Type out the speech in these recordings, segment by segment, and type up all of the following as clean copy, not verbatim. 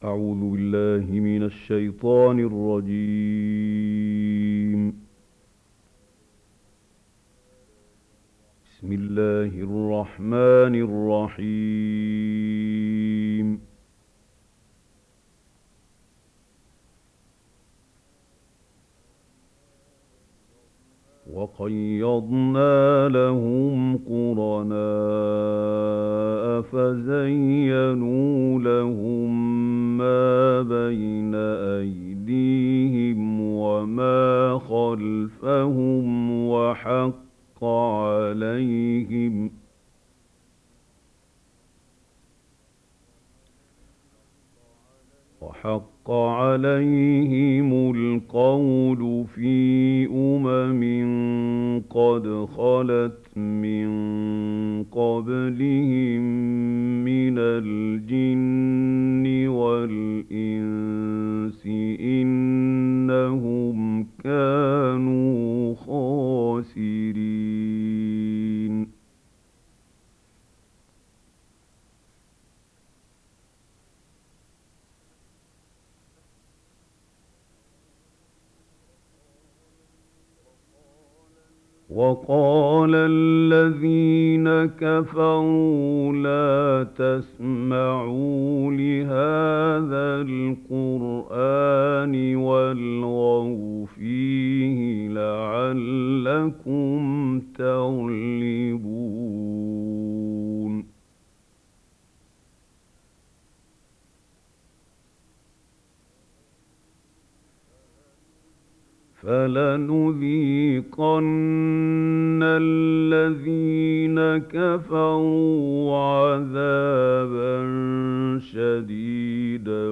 أعوذ بالله من الشيطان الرجيم. بسم الله الرحمن الرحيم. وقيضنا لهم قرناء فزينوا لهم ما بين أيديهم وما خلفهم وحق عليهم القول في قد خلت من قبلهم من الجن والإنس إنهم كانوا خاسرين. وقال الذين كفروا لا تسمعوا لهذا القرآن والغوا فيه لعلكم تغلبون. فلنذيقن الذين كفروا عذابا شديدا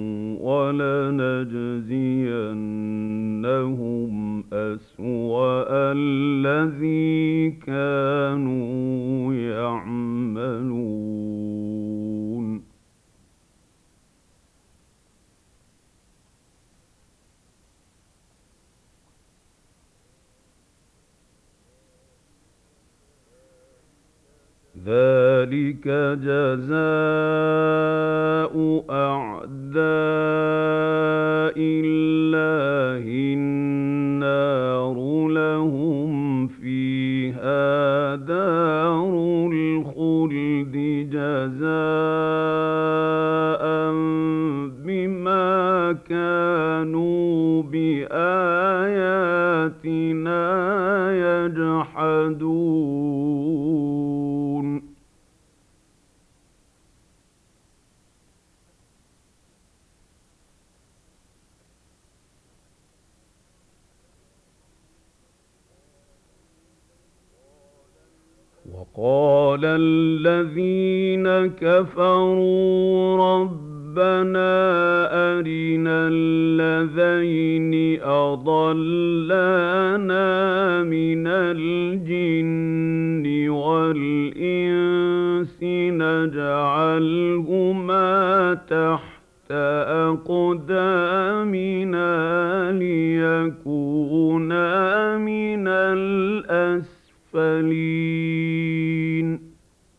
ولنجزينهم أسوأ الذي كانوا يعملون. ذلك جزاء أعداء الله النار لهم فيها دار الخلد جزاء بما كانوا بآياتنا يجحدون. وقال الذين كفروا ربنا أرنا الذين أضلانا من الجن والإنس نجعلهما تحت أقدامنا ليكونا من الأسفلين.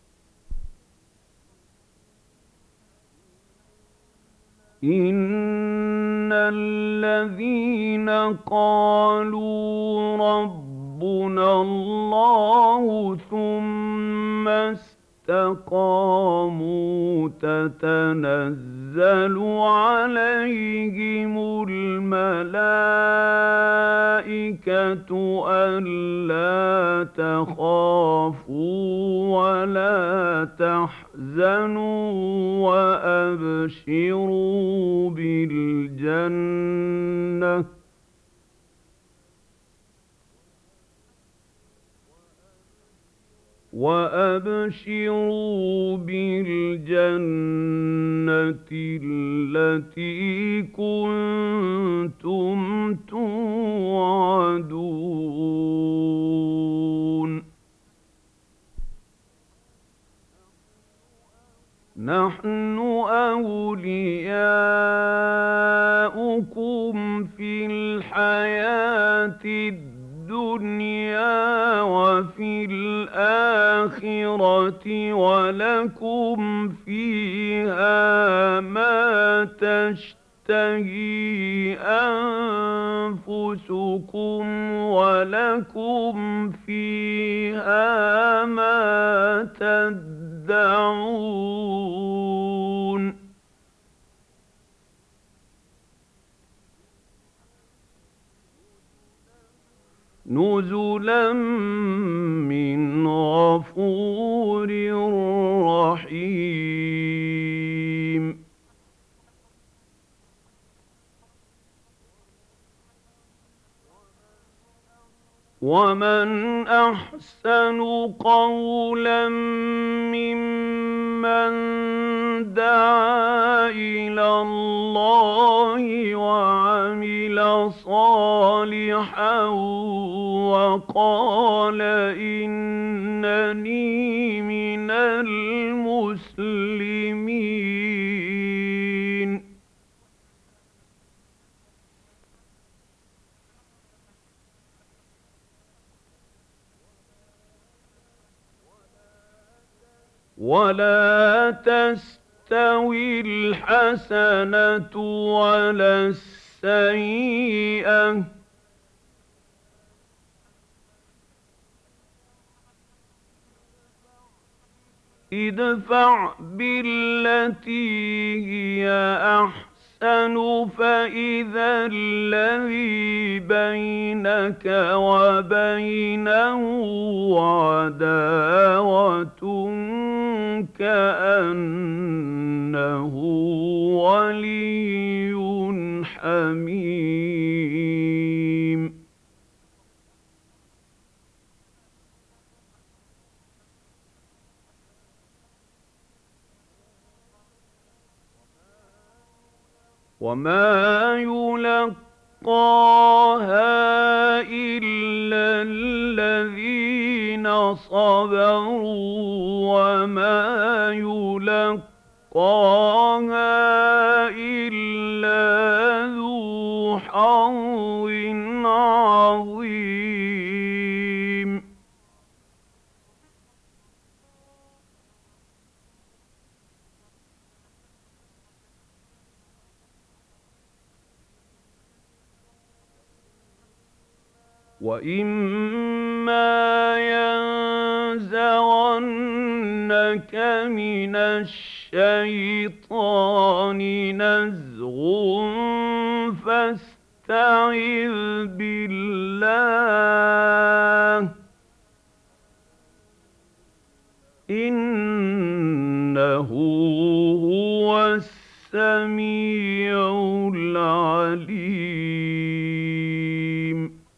إن الذين قالوا ربنا الله ثم استقاموا تتنزل عليهم الملائكة ألا تخافوا ولا تحزنوا وأبشروا بالجنة التي كنتم توعدون. نحن أولياؤكم في الحياة الدنيا وفي الآخرة ولكم فيها ما تشتهي أنفسكم ولكم فيها ما تدعون نزلا من غفور رحيم ومن أحسن قولا ممن دعا إلى الله وعمل صالحا وقال إنني من المسلمين ولا تستوي الحسنة ولا السيئة ادفع بالتي هي أحسن فإذا الذي بينك وبينه عداوة كأنه ولي حميم وما يلقاها إلا الذين صبروا وما يلقاها إلا ذو حظ عظيم وَإِمَّا يَنزَغَنَّكَ مِنَ الشَّيْطَانِ نَزْغٌ فَاسْتَعِذْ بِاللَّهِ ۖ إِنَّهُ هُوَ السَّمِيعُ الْعَلِيمُ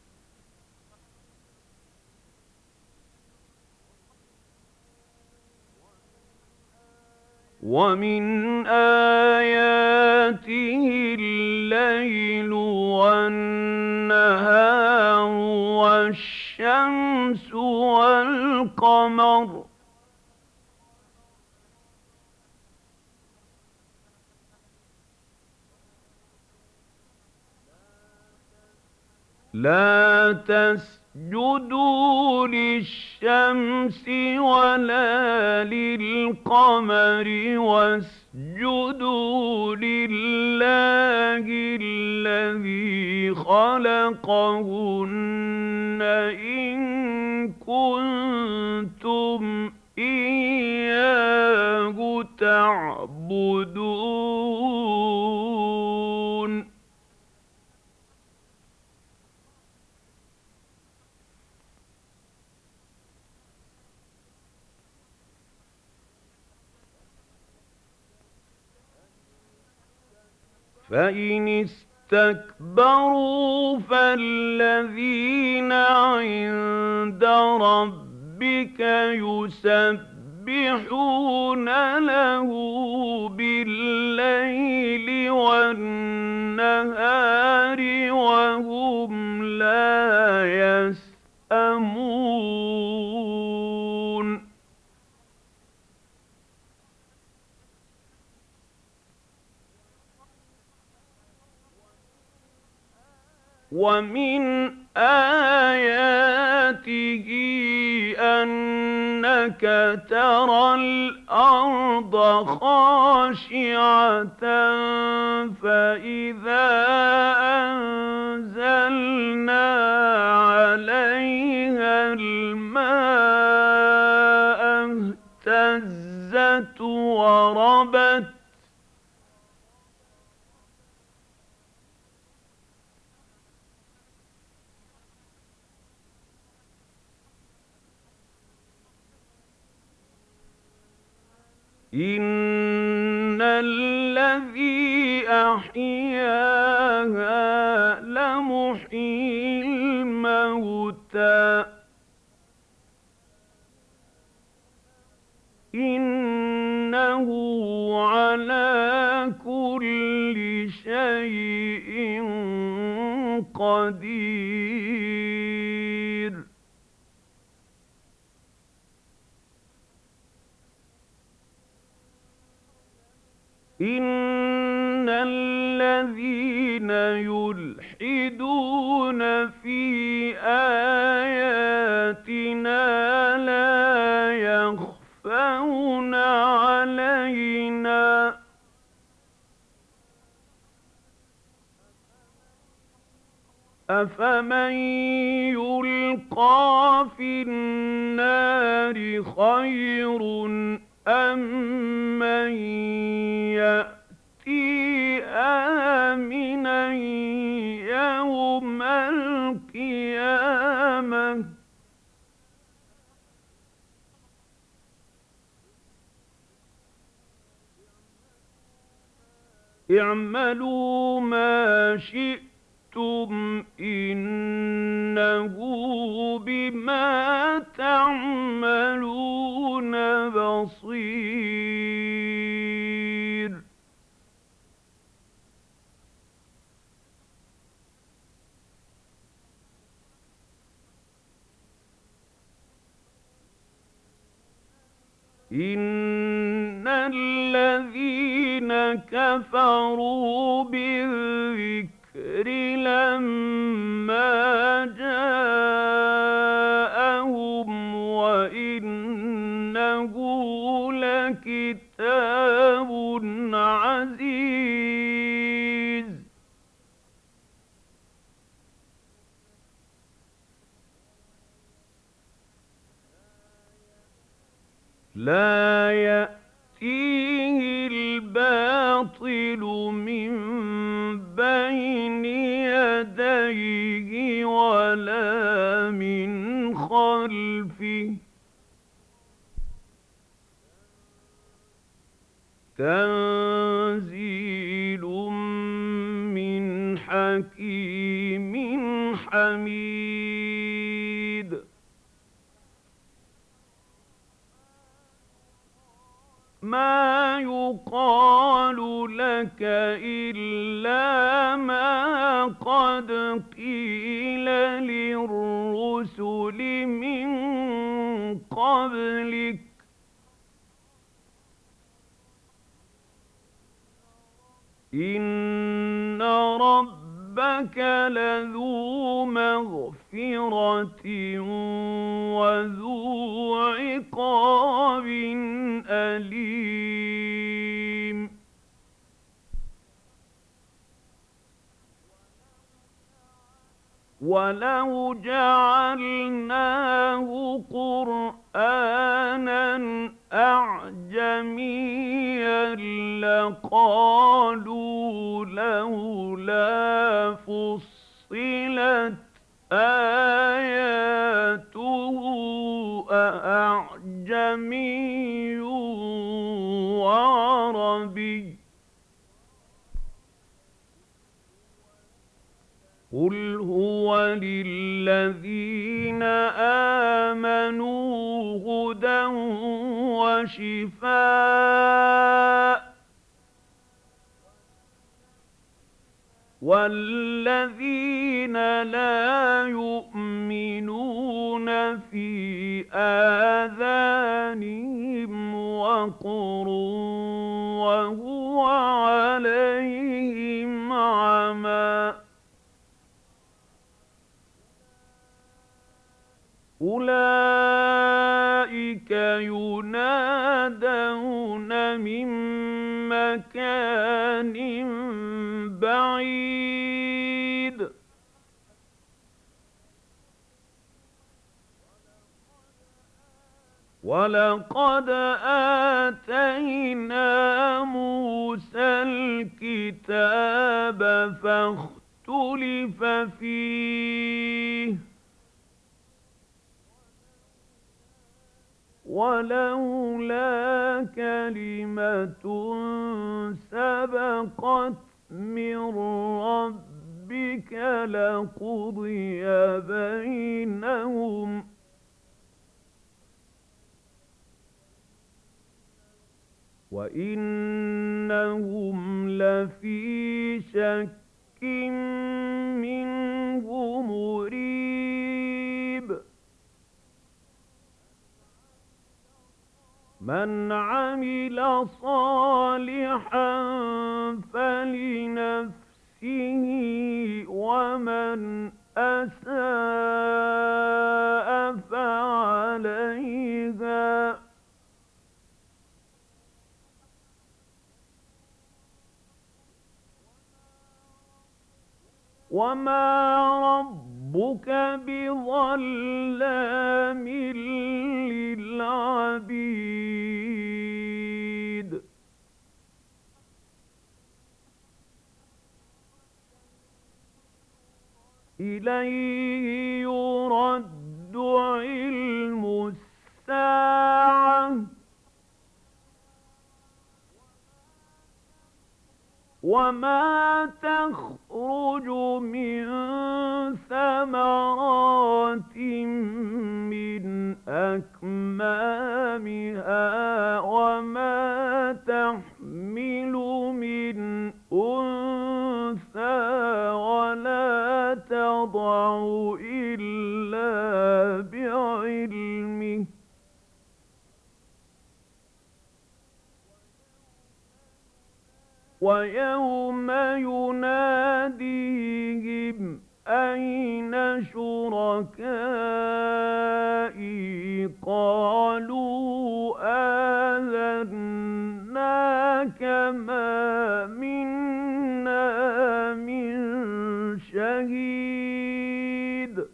وَمِنْ آيَاتِهِ اللَّيْلُ وَالنَّهَارُ وَالشَّمْسُ وَالْقَمَرُ لَا تَسْجُدُوا لِلشَّمْسِ وَلَا لِلْقَمَرِ وَاسْجُدُوا لِلَّهِ الَّذِي خَلَقَهُنَّ إِن كُنتُمْ إِيَّاهُ تَعْبُدُونَ فَإِنِ اسْتَكْبَرُوا فَالَّذِينَ عِندَ رَبِّكَ يُسَبِّحُونَ لَهُ بِاللَّيْلِ وَالنَّهَارِ وَهُمْ لَا يَسْأَمُونَ وَمِنْ آيَاتِهِ كأنك ترى الأرض خاشعة فإذا أنزلنا عليها الماء اهتزت وربت إن الذي أحياها لمحيي الموتى إنه على كل شيء قدير إن الذين يلحدون في آياتنا لا يخفون علينا أفمن يلقى في النار خير أم من يأتي آمنا يوم القيامة اعملوا ما شئتم إنه بما تعملون بصير إن الذين كفروا بالذكر لما جاءهم وإنه لكتاب عزيز لا يأتيه الباطل من بين يديه ولا من خلفه تنزيل من حكيم حميد ما يقال لك إلا ما قد قيل للرسل من قبلك إن ربك لذو مغفرة وذو عقاب أليم ولو جعلناه قرآنا أعجميا لقالوا لولا فصلت آياته أأعجمي وعربي قل هو للذين آمنوا هدى وشفاء والذين لا يؤمنون في آذانهم وقر وهو عليهم عمى أولئك ينادون من مكان بعيد وَلَقَدْ آتَيْنَا مُوسَى الْكِتَابَ فَاخْتُلِفَ فِيهِ وَلَوْلَا كَلِمَةٌ سَبَقَتْ مِن رَّبِّكَ لَقُضِيَ بَيْنَهُمْ وَإِنَّهُمْ لَفِي شَكٍّ مِّنْهُ مُرِيبٍ مَنْ عَمِلَ صَالِحًا فَلِنَفْسِهِ وَمَنْ أَسَاءَ فَعَلَيْهَا وَمَا رَبُّكَ بِظَلَّامٍ لِّلْعَبِيدِ إِلَيْهِ يُرَدُّ عِلْمُ السَّاعَةِ وَمَا تَخْرُجُ مِن ثَمَرَاتٍ مِّنْ أَكْمَامِهَا وَمَا تَحْمِلُ مِنْ أُنثَىٰ وَلَا تَضَعُ إِلَّا بِعِلْمِهِ وَيَوْمَ يُنَادِيهِمْ أَيْنَ شُرَكَائِي قَالُوا آذَنَّاكَ مَا مِنَّا مِن شَهِيدٍ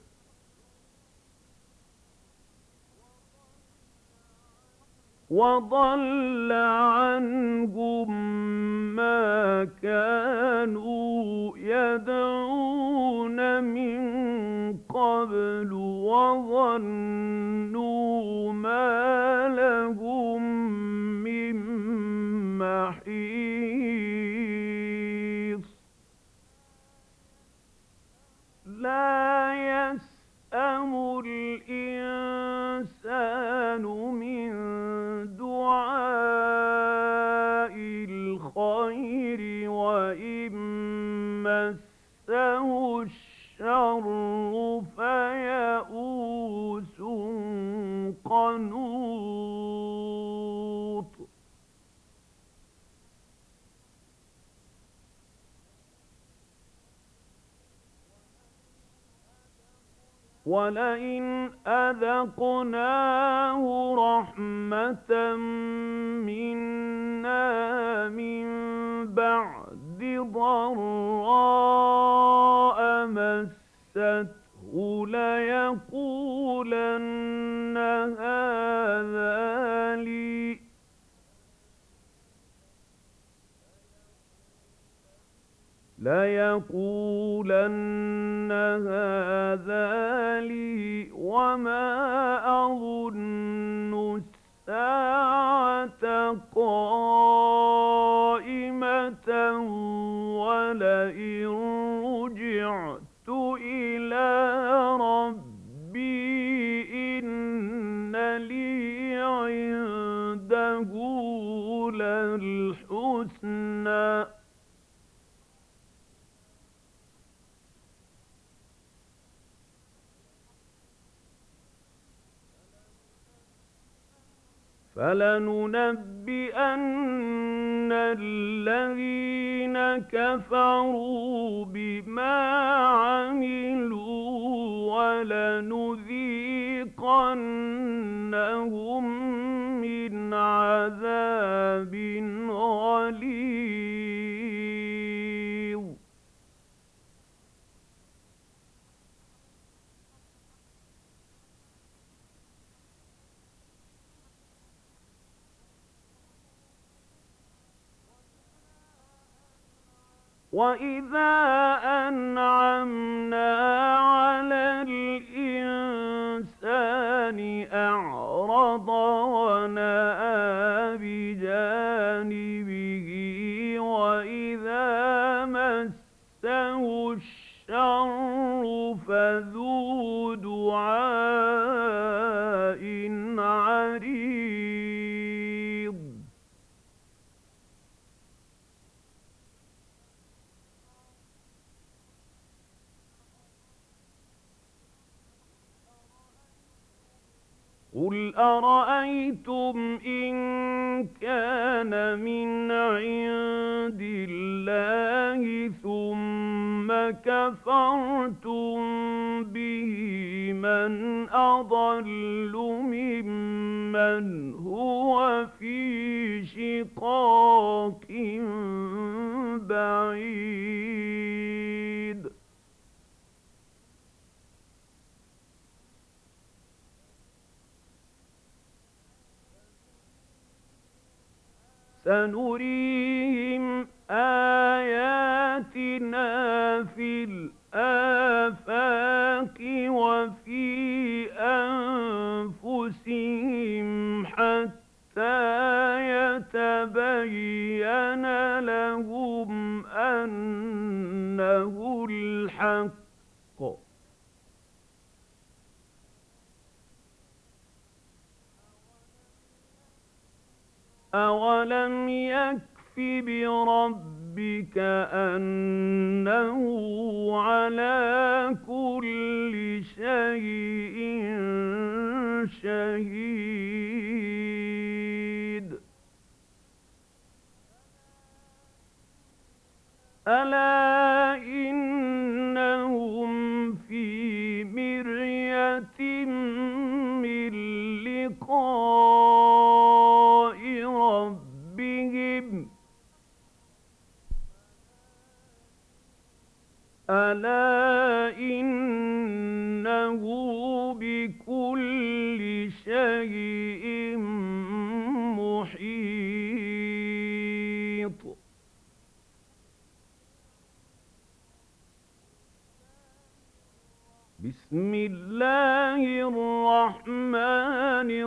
وَضَلَّ عَنْهُم مَّا كَانُوا يَدْعُونَ مِن قَبْلُ وَظَنُّوا مَا لَهُم مِّن مَّحِيصٍ لَّا يَسْأَمُ الْإِنسَانُ مِن دُعَاءِ الْخَيْرِ وَإِن مَّسَّهُ الشَّرُّ فَيَئُوسٌ قَنُوطٌ وَلَئِنْ أَذَقْنَاهُ رَحْمَةً مِّنَّا مِن بَعْدِ ضَرَّاءَ مَسَّتْهُ لَيَقُولَنَّ هَٰذَا لِي وَمَا أَظُنُّ السَّاعَةَ قَائِمَةً وَلَئِن رُّجِعْتُ إِلَىٰ رَبِّي إِنَّ لِي عِندَهُ لَلْحُسْنَىٰ فَلَنُنَبِّئَنَّ الَّذِينَ كَفَرُوا بِمَا عَمِلُوا وَلَنُذِيقَنَّهُم لنذيقنهم من عذاب غليظ وَإِذَا أَنْعَمْنَا عَلَى الْإِنسَانِ أَعْرَضَ وَنَأَىٰ بِجَانِبِهِ وَإِذَا مَسَّهُ الشَّرُّ فَذُو دُعَاءٍ عَرِيضٍ قُلْ أَرَأَيْتُمْ إِن كَانَ مِنْ عِندِ اللَّهِ ثُمَّ كَفَرْتُم بِهِ مَنْ أَضَلُّ مِمَّنْ هُوَ فِي شِقَاقٍ بَعِيدٍ سَنُرِيهِمْ آيَاتِنَا فِي الْآفَاقِ وَفِي أَنفُسِهِمْ حَتَّىٰ يَتَبَيَّنَ لَهُمْ أَنَّهُ الْحَقُّ أَوَلَمْ يَكْفِ بِرَبِّكَ أَنَّهُ عَلَىٰ كُلِّ شَيْءٍ شَهِيدٌ أَلَا إِنَّهُمْ فِي مِرْيَةٍ مِّن لِّقَاءِ رَبِّهِمْ أَلَا إِنَّهُ بِكُلِّ شَيْءٍ مُحِيطٌ بسم الله الرحمن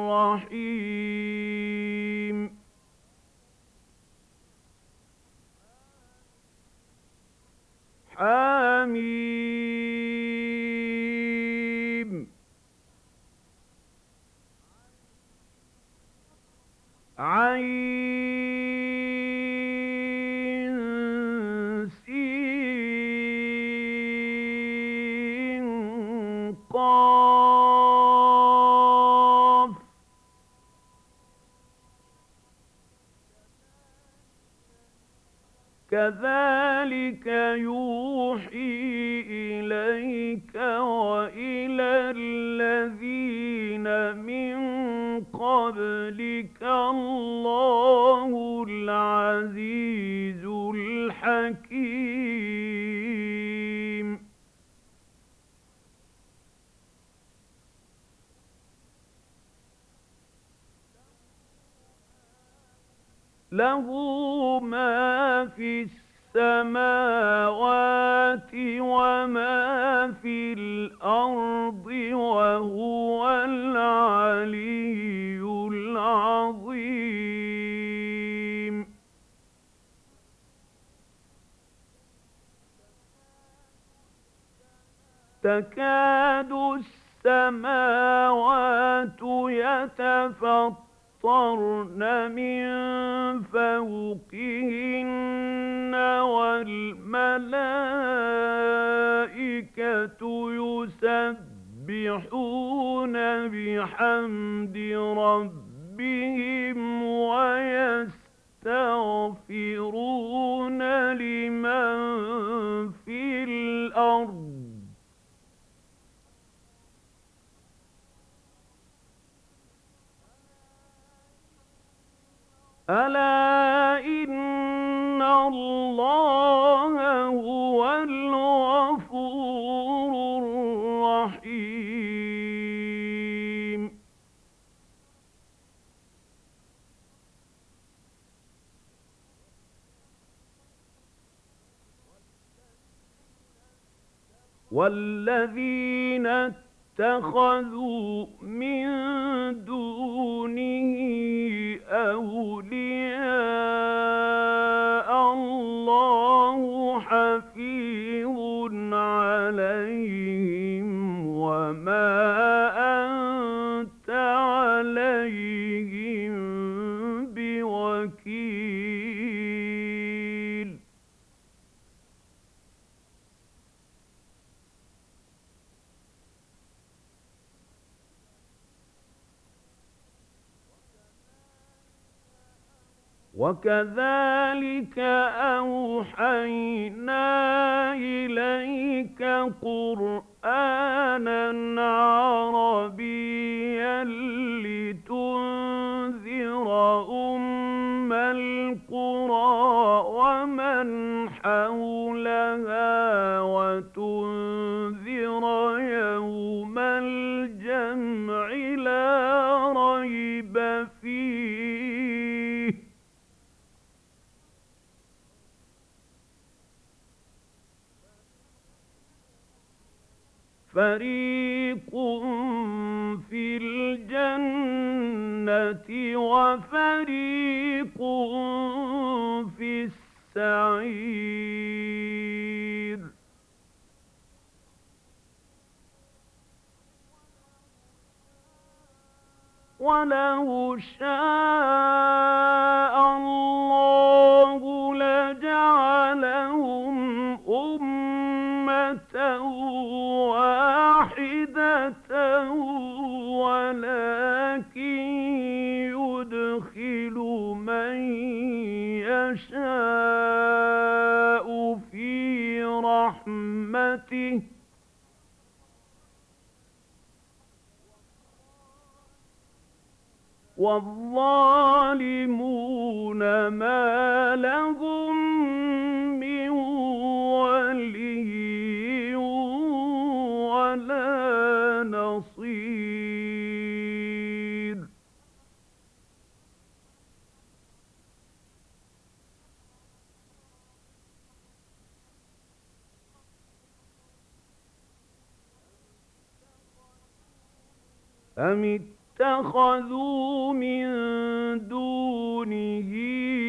الرحيم حم عين سين قاف كذلك يوحي إليك وإلى الذين من قبلك الله العزيز الحكيم له ما في السماوات وما في الأرض وهو العلي العظيم تكاد السماوات يتفطرن من فوقهن والملائكة يسبحون بحمد ربهم ويستغفرون لمن في الأرض ألا إن الله هو الغفور الرحيم والذين اتخذوا من دونه أولياء الله حفيظ عليهم وما أنت عليهم بوكيل وكذلك أوحينا إليك قرآنا عربيا لتنذر أم القرى ومن حولها وتنذر يوم الجمع لا ريب فيه فريق في الجنة وفريق في السعير ولو شاء الله لجعلهم أمة واحدة ولكن يدخل من يشاء في رحمته والظالمون ما لهم من ولي ولا نصير أم اتخذوا من دونه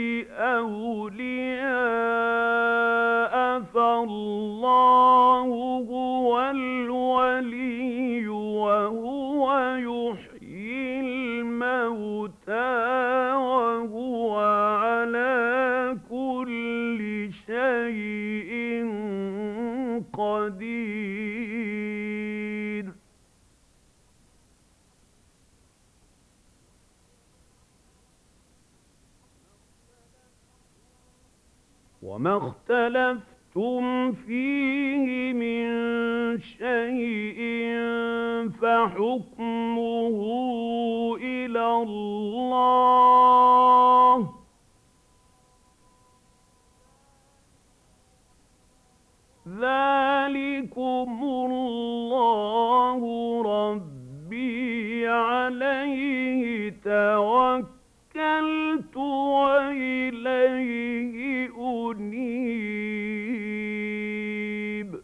أولياء فالله هو الولي وهو يحيي الموتى وهو على كل شيء قدير وما اختلفتم فيه من شيء فحكمه إلى الله ذلكم الله ربي عليه توكلت وإليه أنيب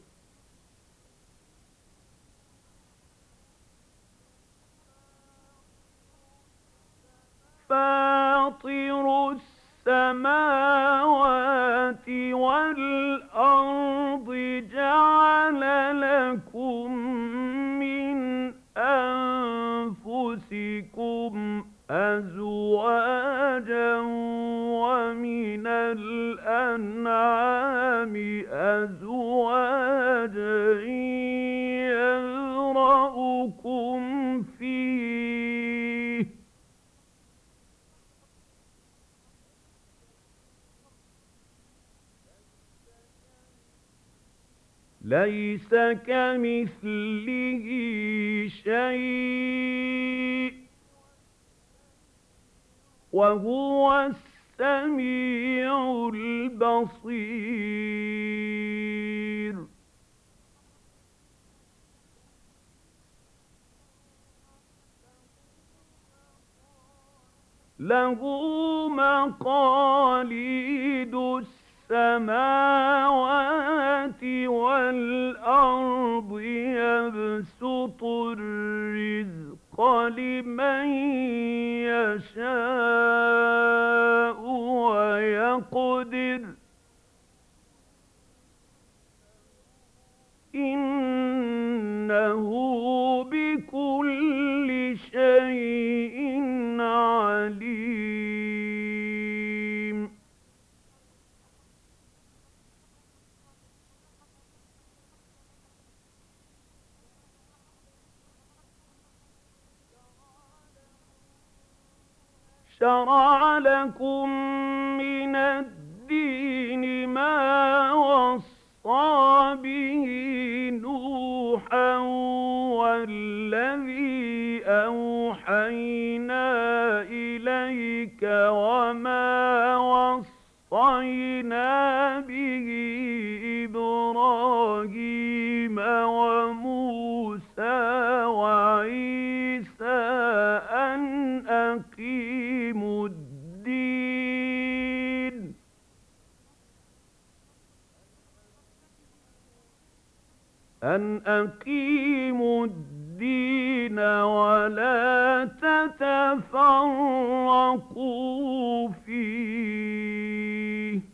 فاطر السماوات والأرض جعل لكم من أنفسكم أزواجا ومن الأنعام أزواجا يذرأكم فيه ليس كمثله شيء وهو السميع البصير. له مقاليد السماوات والأرض يبسط الرزق لمن يشاء ويقدر إنه بكل شيء عليم. شرع لكم من الدين ما وصى به نوحا والذي أوحينا إليك وما وصينا به إبراهيم وموسى وعيسى أن أقيموا الدين ولا تتفرقوا فيه.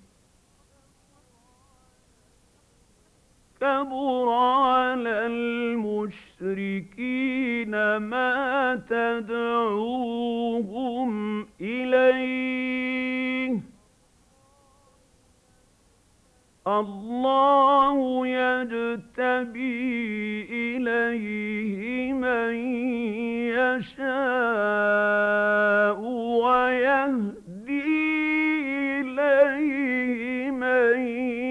كبر على المشركين ما تدعوهم إليه. الله يجتبي إليه من يشاء ويهدي إليه من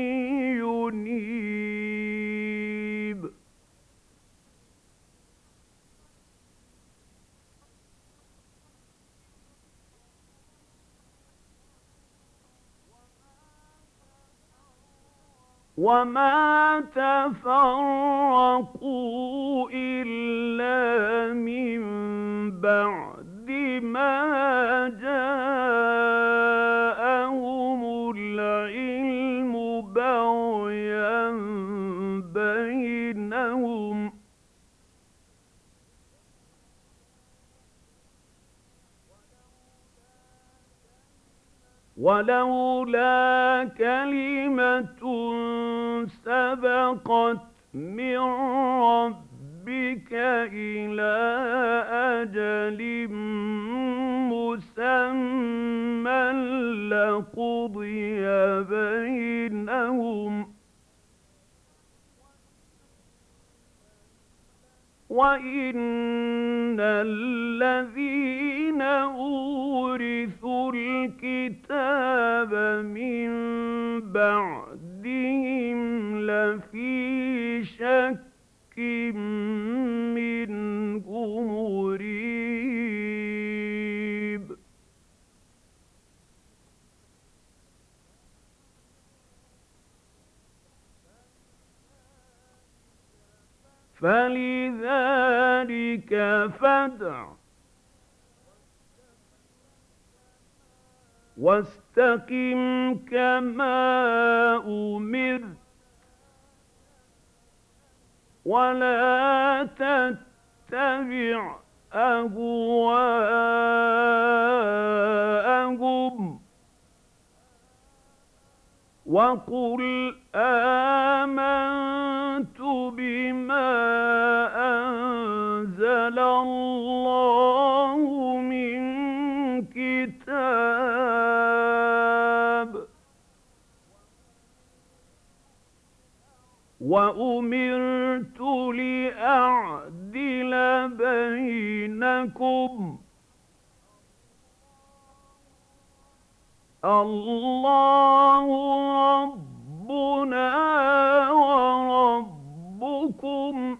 ينيب. وما تفرقوا إلا من بعد ما جاءهم العلم بغيا بينهم. ولولا كلمة سبقت من ربك إلى أجل مسمى لقضي بينهم وإن الذين أورثوا الكتاب من بعدهم لفي شك منه مريب. فلذلك فادع واستقم كما أمرت ولا تتبع أهواءهم وقل آمنت بما أنزل الله من كتاب وأمرت لأعدل بينكم الله ربنا وربكم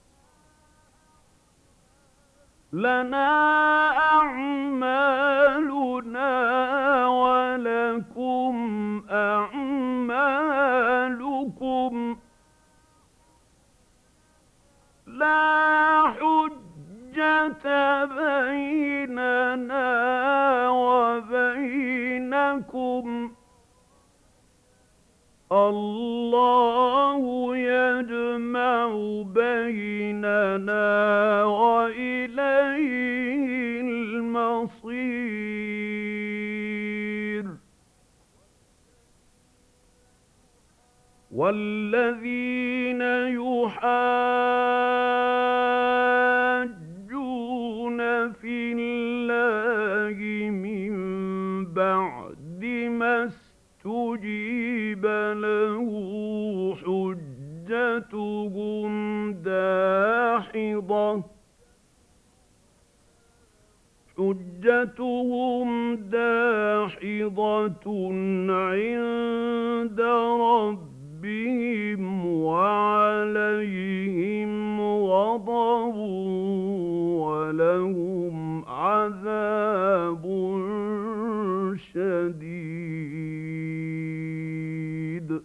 لنا أعمالنا الله يجمع بيننا وإليه المصير والذين يحاجون في الله من بعد ما استجيب له حجتهم داحضة عند ربهم وعليهم غضب ولهم عذاب شديد.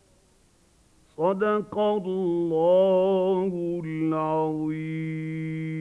صدق الله العظيم.